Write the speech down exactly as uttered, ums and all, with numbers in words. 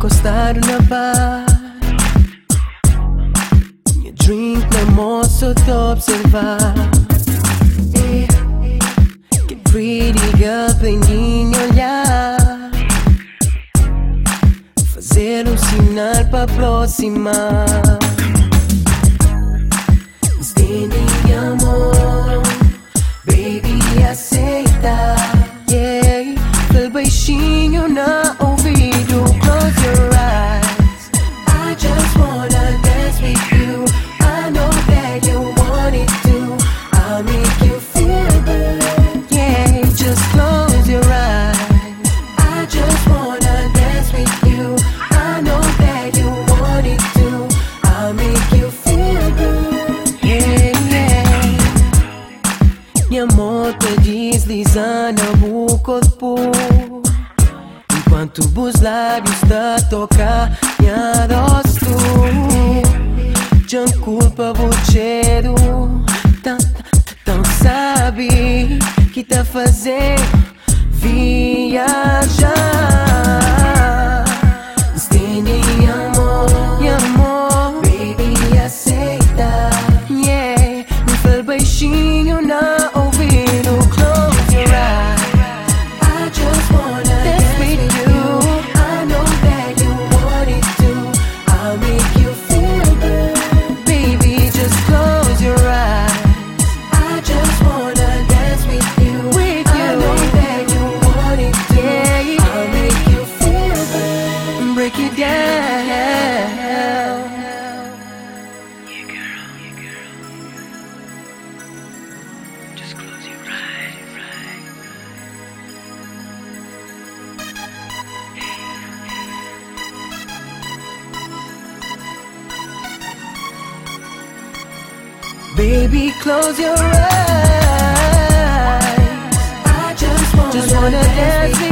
encostado na bar. Minha drink na moça te observar. Que pretty girl prendi em olhar, fazer um sinal pra aproximar. Estende amor, baby, aceita. Yeah, fala baixinho na ouvido. Close your eyes, I just wanna dance with you. I know that you want it too. I'll make you feel good. Yeah, just close your eyes, I just wanna dance with you. I know that you want it too. I'll make you feel good. Yeah, yeah. Minha mão tá deslizando o corpo, enquanto os lábios tá tocar minha rosto. Já culpa o cheiro, tão, tão sabe que tá fazendo viajar. Estende amor, e amor, baby, aceita. Yeah, me fala baixinho na ouvido. Close your eyes, I just wanna dance with you. I know that you want it too. I'll make you feel good. Baby, just close your eyes, I just wanna dance with you. With you, I know that you want it too. Yeah, I'll make you feel good. Break it down. Yeah, girl, yeah, girl. Just close your eyes, right? Baby, close your eyes, I just wanna, just wanna dance with